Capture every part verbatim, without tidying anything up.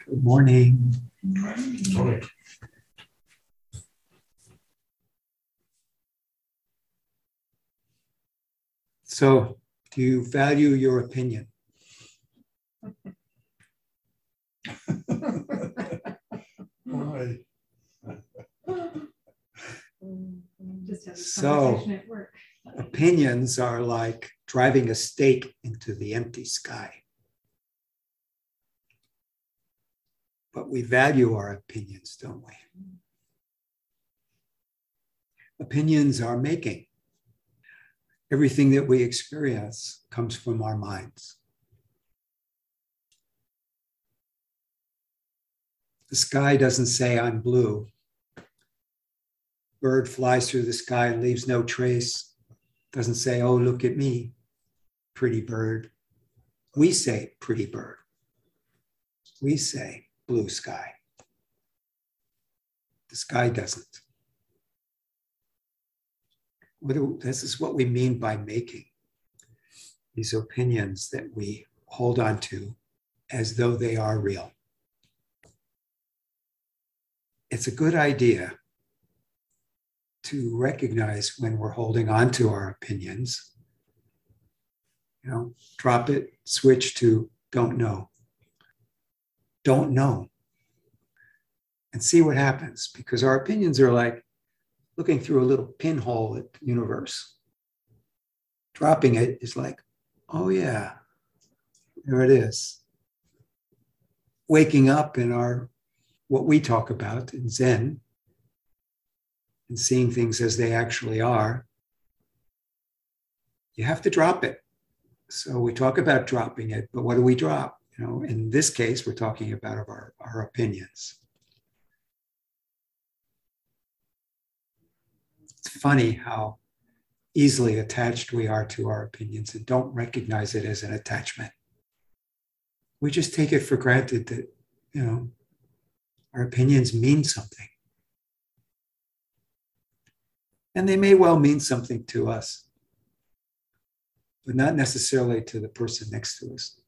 Good morning. Morning. So, do you value your opinion? Why? Just have a So- conversation at work. Opinions are like driving a stake into the empty sky. But we value our opinions, don't we? Opinions are making. Everything that we experience comes from our minds. The sky doesn't say I'm blue. Bird flies through the sky and leaves no trace. Doesn't say, oh, look at me, pretty bird. We say pretty bird. We say blue sky. The sky doesn't. What do, this is what we mean by making. These opinions that we hold on to as though they are real. It's a good idea to recognize when we're holding on to our opinions. You know, drop it, switch to don't know. Don't know. And see what happens, because our opinions are like looking through a little pinhole at the universe. Dropping it is like, oh yeah, there it is. Waking up in our, what we talk about in Zen, and seeing things as they actually are, you have to drop it. So we talk about dropping it, but what do we drop? You know, in this case, we're talking about our, our opinions. It's funny how easily attached we are to our opinions and don't recognize it as an attachment. We just take it for granted that, you know, our opinions mean something. And they may well mean something to us, but not necessarily to the person next to us.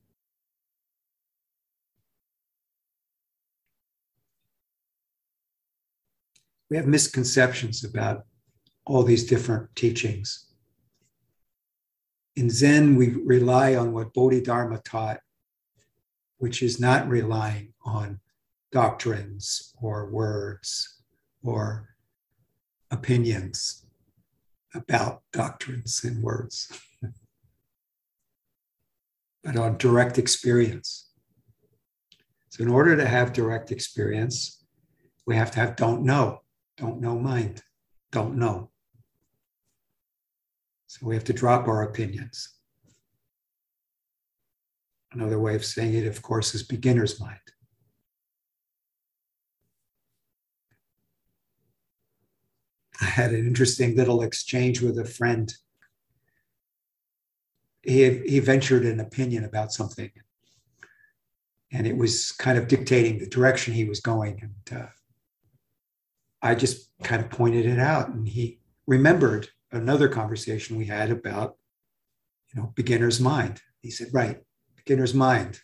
We have misconceptions about all these different teachings. In Zen, we rely on what Bodhidharma taught, which is not relying on doctrines or words or opinions about doctrines and words, but on direct experience. So in order to have direct experience, we have to have don't know, don't know mind, don't know. So we have to drop our opinions. Another way of saying it, of course, is beginner's mind. I had an interesting little exchange with a friend. He, he ventured an opinion about something, and it was kind of dictating the direction he was going. And uh, I just kind of pointed it out, and he remembered another conversation we had about, you know, beginner's mind. He said, right, beginner's mind.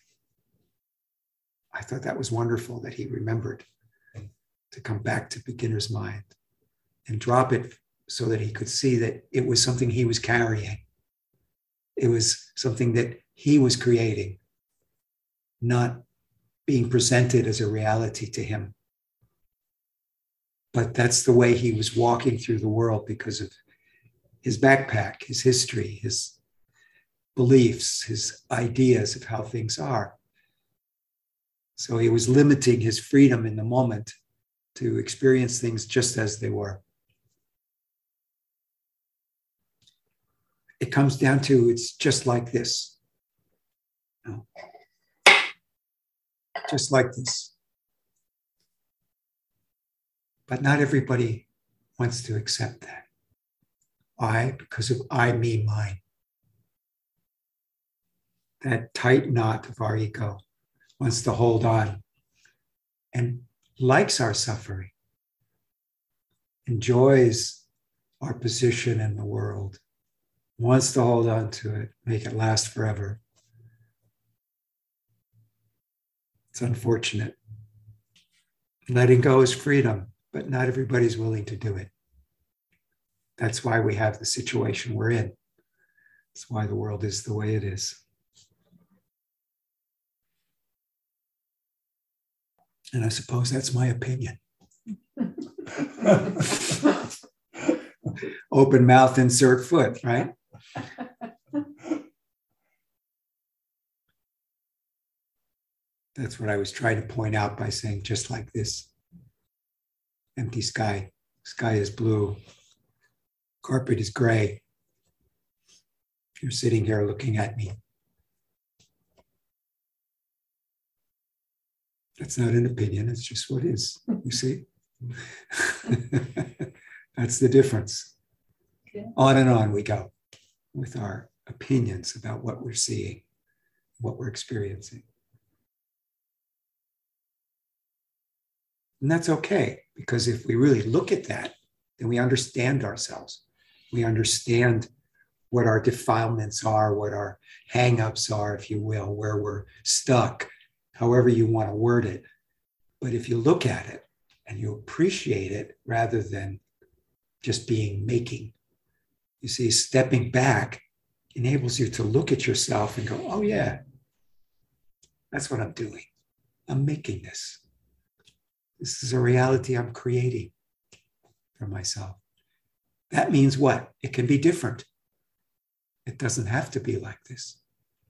I thought that was wonderful that he remembered to come back to beginner's mind and drop it so that he could see that it was something he was carrying. It was something that he was creating, not being presented as a reality to him. But that's the way he was walking through the world because of his backpack, his history, his beliefs, his ideas of how things are. So he was limiting his freedom in the moment to experience things just as they were. It comes down to, it's just like this. No. Just like this. But not everybody wants to accept that. Why? Because of I, me, mine. That tight knot of our ego wants to hold on and likes our suffering, enjoys our position in the world, wants to hold on to it, make it last forever. It's unfortunate. Letting go is freedom, but not everybody's willing to do it. That's why we have the situation we're in. That's why the world is the way it is. And I suppose that's my opinion. Open mouth, insert foot, right? That's what I was trying to point out by saying just like this. Empty sky. Sky is blue. Carpet is gray. You're sitting here looking at me. That's not an opinion. It's just what is. You see? That's the difference. Okay. On and on we go with our opinions about what we're seeing, what we're experiencing. And that's okay, because if we really look at that, then we understand ourselves. We understand what our defilements are, what our hang-ups are, if you will, where we're stuck, however you want to word it. But if you look at it and you appreciate it rather than just being making, you see, stepping back enables you to look at yourself and go, oh yeah, that's what I'm doing. I'm making this. This is a reality I'm creating for myself. That means what? It can be different. It doesn't have to be like this.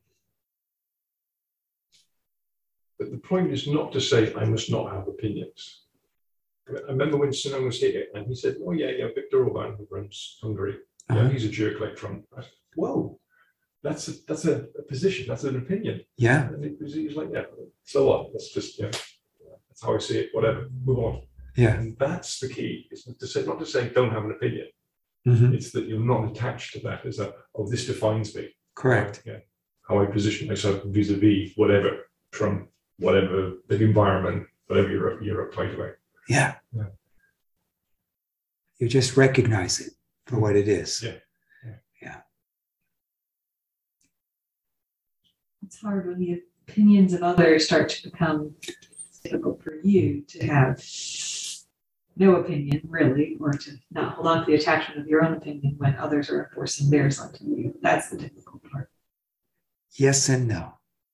But the point is not to say I must not have opinions. I remember when Sinan was here and he said, oh yeah, yeah, Viktor Orban, who runs Hungary, yeah, Uh-huh. he's a jerk like Trump. I said, whoa, that's a, that's a, a position, that's an opinion. Yeah, And it was, he was like, yeah, so what? That's just, yeah, that's how I see it, whatever, move on. yeah. And that's the key. It's not to say, not to say don't have an opinion. Mhm. It's that you're not attached to that as a, oh, this defines me. Correct. Yeah. How I position myself vis-a-vis whatever, Trump, whatever, the environment, whatever you're, you're uptight about. Yeah. Yeah. You just recognize it for what it is. Yeah. It's hard when the opinions of others start to become difficult for you to have no opinion, really, or to not hold on to the attachment of your own opinion when others are enforcing theirs onto you. That's the difficult part. Yes and no.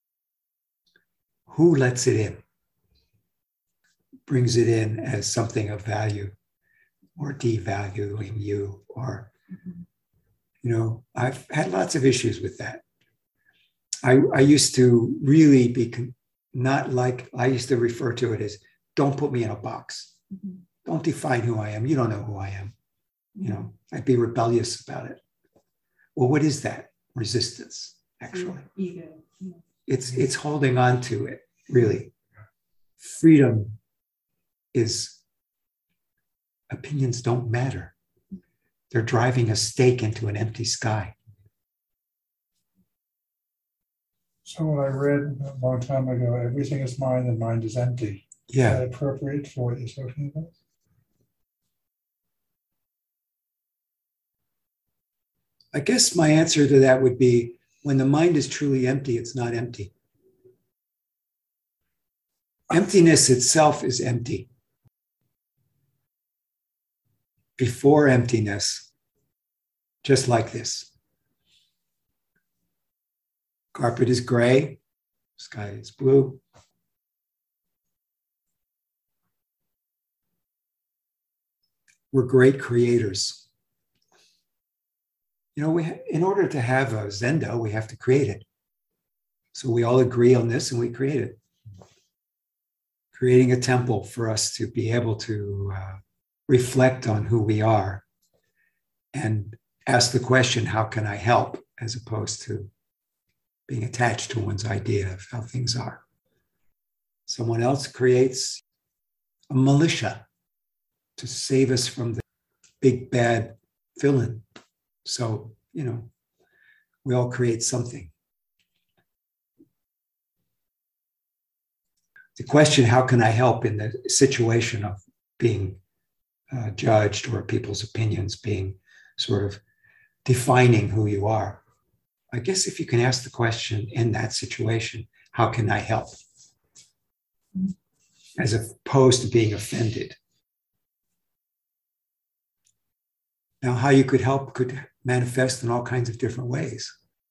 Who lets it in? Brings it in as something of value or devaluing you, or, Mhm. you know, I've had lots of issues with that. I, I used to really be con- not like, I used to refer to it as, don't put me in a box. Mhm. Don't define who I am. You don't know who I am. You know, I'd be rebellious about it. Well, what is that? Resistance, actually. Ego. Yeah. It's, it's holding on to it, really. Freedom is, opinions don't matter. They're driving a stake into an empty sky. So when I read a long time ago, everything is mind and mind is empty. Is Yeah. that appropriate for what you're talking about? I guess my answer to that would be, when the mind is truly empty, it's not empty. Emptiness itself is empty. Before emptiness, just like this. Carpet is gray, sky is blue. We're great creators. You know, we ha- in order to have a Zendo, we have to create it. So we all agree on this and we create it. Creating a temple for us to be able to uh, reflect on who we are and ask the question, how can I help? As opposed to being attached to one's idea of how things are. Someone else creates a militia to save us from the big bad villain. So, you know, we all create something. The question, how can I help in the situation of being uh, judged or people's opinions being sort of defining who you are? I guess if you can ask the question in that situation, how can I help? as opposed to being offended. Now, how you could help could manifest in all kinds of different ways.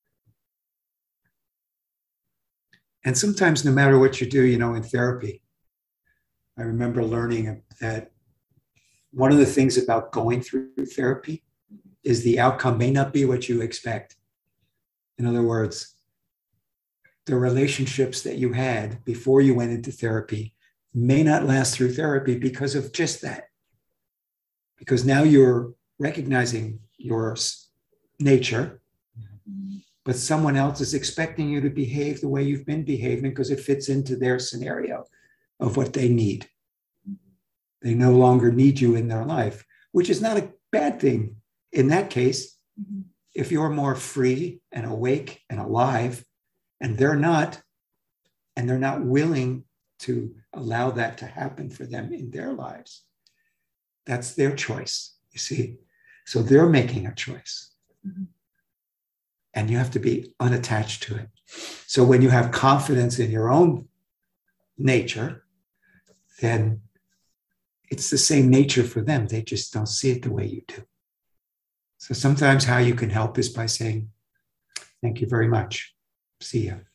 And sometimes, no matter what you do, you know, in therapy, I remember learning that one of the things about going through therapy is the outcome may not be what you expect. In other words, the relationships that you had before you went into therapy may not last through therapy because of just that. Because now you're recognizing your nature, but someone else is expecting you to behave the way you've been behaving because it fits into their scenario of what they need. They no longer need you in their life, which is not a bad thing in that case. Mm-hmm. If you're more free and awake and alive, and they're not, and they're not willing to allow that to happen for them in their lives, that's their choice, you see. So they're making a choice. Mm-hmm. And you have to be unattached to it. So when you have confidence in your own nature, then it's the same nature for them. They just don't see it the way you do. So sometimes how you can help is by saying, thank you very much. See ya.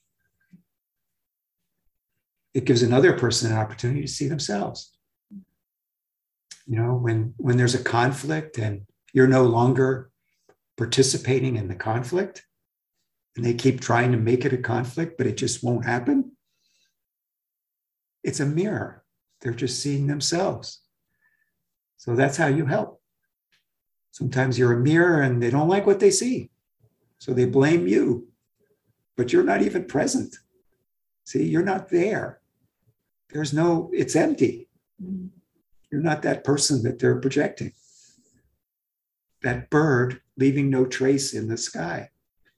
It gives another person an opportunity to see themselves. You know, when, when there's a conflict and you're no longer participating in the conflict, and they keep trying to make it a conflict, but it just won't happen, it's a mirror. They're just seeing themselves. So that's how you help. Sometimes you're a mirror and they don't like what they see. So they blame you, but you're not even present. See, you're not there. There's no, it's empty. You're not that person that they're projecting. That bird leaving no trace in the sky.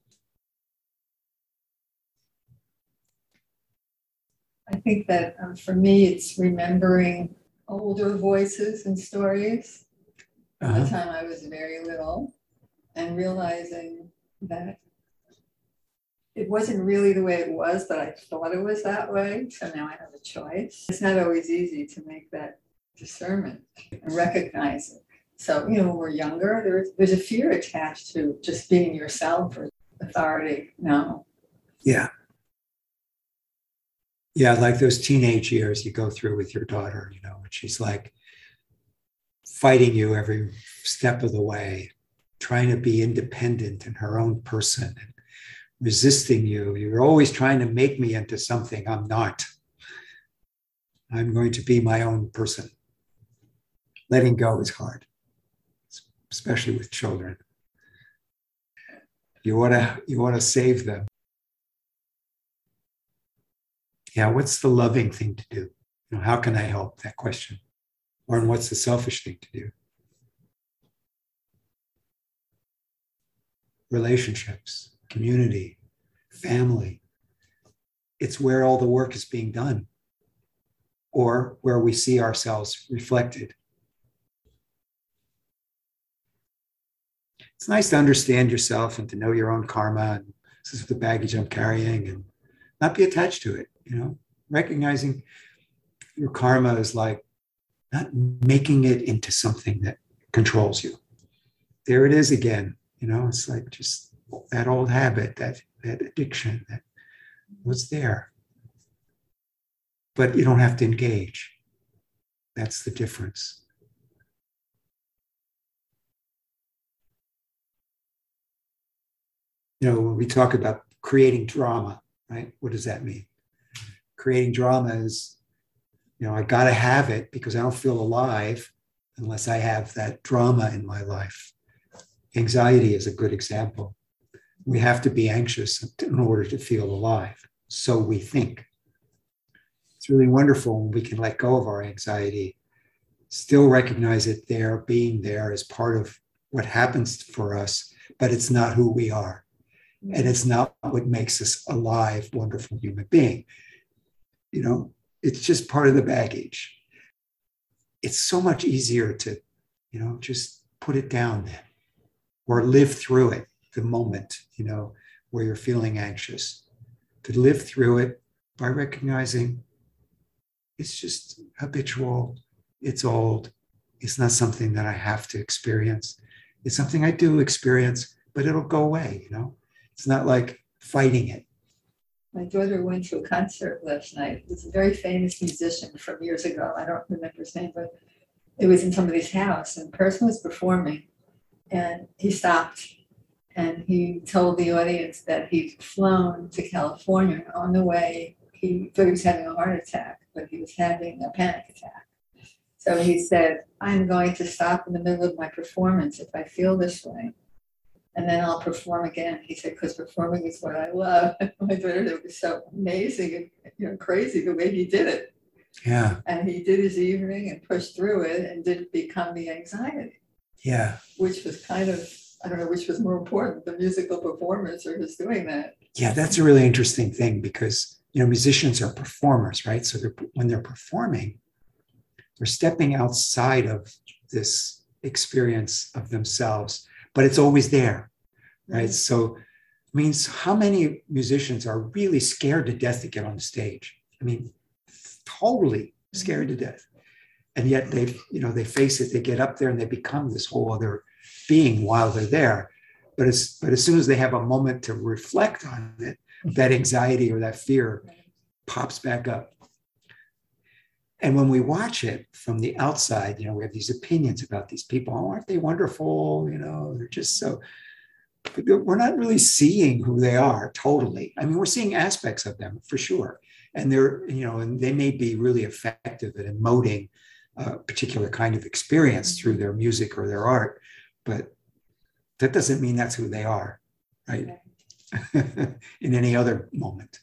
I think that um, for me, it's remembering older voices and stories from uh-huh. the time I was very little and realizing that it wasn't really the way it was, but I thought it was that way. So now I have a choice. It's not always easy to make that discernment and recognize it. So, you know, when we're younger, there's, there's a fear attached to just being yourself or authority. No. Yeah. Yeah, like those teenage years you go through with your daughter, you know, and she's like fighting you every step of the way, trying to be independent and her own person, and resisting you. You're always trying to make me into something I'm not. I'm going to be my own person. Letting go is hard, especially with children. You want to you want to save them. Yeah, what's the loving thing to do? You know, how can I help? That question. Or and what's the selfish thing to do? Relationships, community, family. It's where all the work is being done, or where we see ourselves reflected. It's nice to understand yourself and to know your own karma, and this is the baggage I'm carrying, and not be attached to it. You know, recognizing your karma is like not making it into something that controls you. There it is again. You know, it's like just that old habit, that, that addiction, that was there. But you don't have to engage. That's the difference. You know, when we talk about creating drama, right? What does that mean? Creating drama is, you know, I got to have it because I don't feel alive unless I have that drama in my life. Anxiety is a good example. We have to be anxious in order to feel alive. So we think. It's really wonderful when we can let go of our anxiety, still recognize it there, being there as part of what happens for us, but it's not who we are. And it's not what makes us a alive, wonderful human being. You know, it's just part of the baggage. It's so much easier to, you know, just put it down then, or live through it, the moment, you know, where you're feeling anxious. To live through it by recognizing it's just habitual. It's old. It's not something that I have to experience. It's something I do experience, but it'll go away, you know? It's not like fighting it. My daughter went to a concert last night. It was a very famous musician from years ago. I don't remember his name, but it was in somebody's house and the person was performing and he stopped and he told the audience that he'd flown to California. On the way, he thought he was having a heart attack, but he was having a panic attack. So he said, I'm going to stop in the middle of my performance if I feel this way. And then I'll perform again. He said, because performing is what I love. My daughter, it was so amazing and you know, crazy the way he did it. Yeah. And he did his evening and pushed through it and didn't become the anxiety. Yeah. Which was kind of, I don't know, which was more important, the musical performance or just doing that. Yeah, that's a really interesting thing because, you know, musicians are performers, right? So they're, when they're performing, they're stepping outside of this experience of themselves, but it's always there, right? Mm-hmm. So it means how many musicians are really scared to death to get on the stage? I mean, totally scared to death. And yet they, you know, they face it, they get up there and they become this whole other being while they're there. But as, but as soon as they have a moment to reflect on it, that anxiety or that fear pops back up. And when we watch it from the outside, you know, we have these opinions about these people. Oh, aren't they wonderful? You know, they're just so, but we're not really seeing who they are totally. I mean, we're seeing aspects of them for sure. And they're, you know, and they may be really effective at emoting a particular kind of experience through their music or their art, but that doesn't mean that's who they are, right? In any other moment.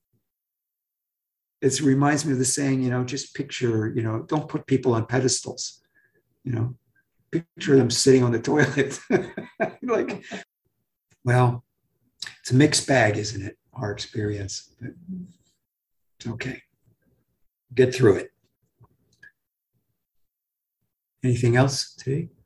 It reminds me of the saying, you know, just picture, you know, don't put people on pedestals, you know, picture them sitting on the toilet. Like, well, it's a mixed bag, isn't it? Our experience. But it's okay. Get through it. Anything else today?